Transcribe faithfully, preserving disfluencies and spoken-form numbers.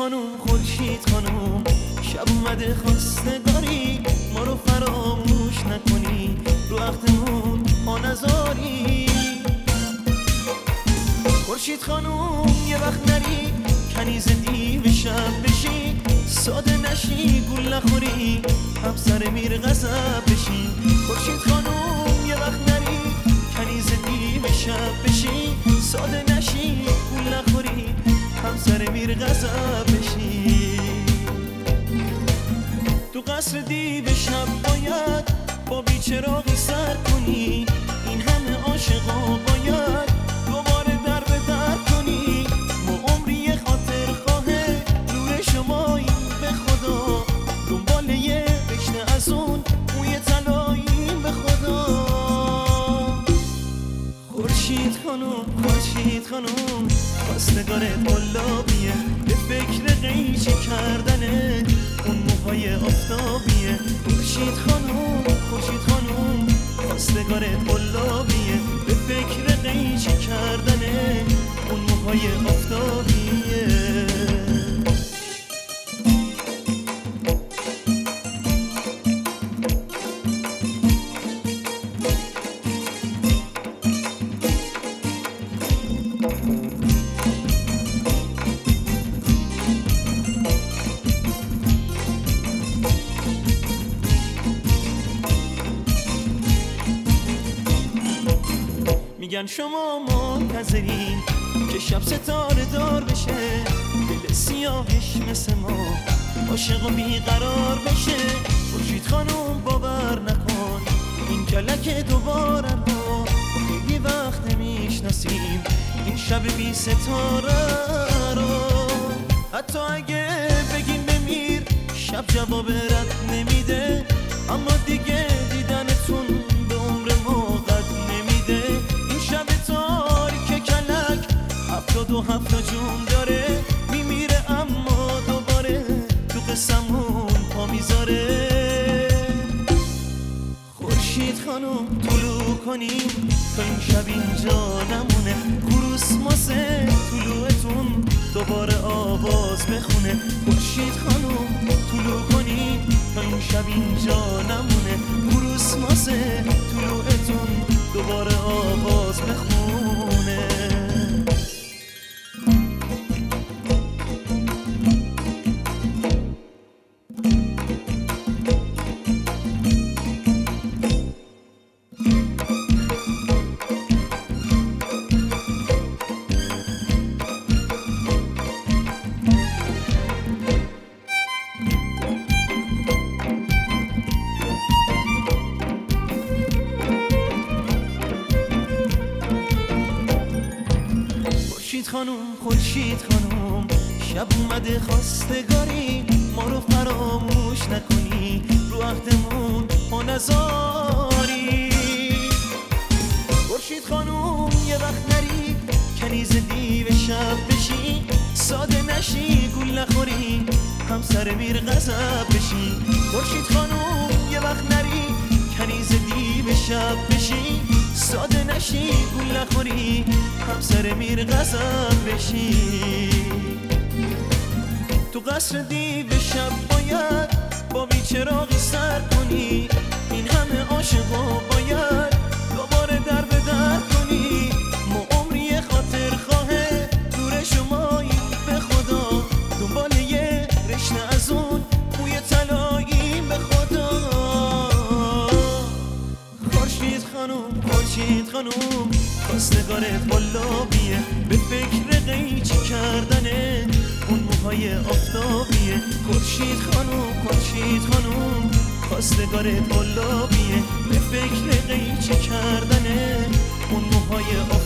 خانوم خورشید خانوم شب اومده خواستگاری ما رو فراموش نکنی رو وقتمون پا نذاری خورشید خانوم یه وقت نری کنیز دیو شب بشی ساده نشی گول نخوری همسر میر غضب بشی خورشید خانوم یه وقت نری کنیز دیو شب بشی ساده نشی گول نخوری همسر میر غضب بشی تو قصر دیو شب باید با بیچراغی سر کنی این همه عاشقا باید دوباره در به در کنی ما عمری خاطر خواهه نور شماییم به خدا دنبال یه رشته از اون موی طلاییم به خدا خورشید خانوم خورشید خانوم خواستگارت گلابیه به فکر قیچی کردنه اون موهای آفتابیه خورشید خانوم خورشید خانوم خواستگارت گلابیه به فکر قیچی کردنه اون موهای آفتابیه میگن شما منتظرین که شب ستاره دار بشه دل سیاهش مثل ما عاشق و بیقرار بشه خورشید خانوم باور نکن این کلک دوباره رو خیلی وقت نمیشناسیم این شب بی ستاره رو حتی اگه بگیم بمیر شب جواب رد نمیده اما دیگه دیدنتون به عمر ما قد نمیده این شب تاریک کلک هفتاد و هفت جون داره میمیره اما دوباره تو قسمون پا میذاره خورشید خانوم طلوع کنیم تا این شب اینجا نمونه کروسماسه طلوعتون دوباره آواز بخونه خورشید خانوم طلوع کنیم تا این شب اینجا نمونه کروسماسه طلوعتون دوباره آواز بخونه خورشید خانوم خورشید خانوم شب اومده خواستگاری ما رو فراموش نکنی رو عهدمون پا نذاری خورشید خانوم یه وقت نری کنیز دیو شب بشی ساده نشی گول نخوری همسر میر غضب بشی خورشید خانوم یه وقت نری کنیز دیو شب بشی ساده نشی گول نخوری همسر میر غضب بشی تو قصر دیو شب باید با بیچراغی سر کنی این همه عاشقا باید دوباره در به در کنی ما عمری خاطر خواهه نور شماییم به خدا دنبال یه رشته از اون موی طلاییم به خدا خورشید خانوم خورشید خانوم خواستگارت گلابیه به فکر قیچی کردنه اون موهای آفتابیه خورشید خانوم خورشید خانوم خواستگارت گلابیه به فکر قیچی کردنه اون موهای